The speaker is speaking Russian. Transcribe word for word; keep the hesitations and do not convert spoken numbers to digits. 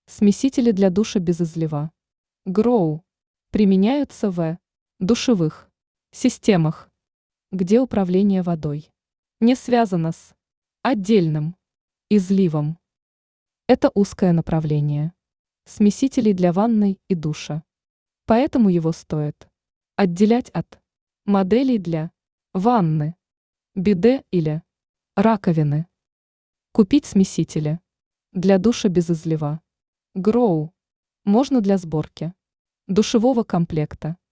Смесители для душа без излива. Гроу. Применяются в душевых системах, где управление водой не связано с отдельным изливом. Это узкое направление смесителей для ванной и душа. Поэтому его стоит отделять от моделей для ванны, биде или раковины. Купить смесители для душа без излива. Гроу можно для сборки душевого комплекта.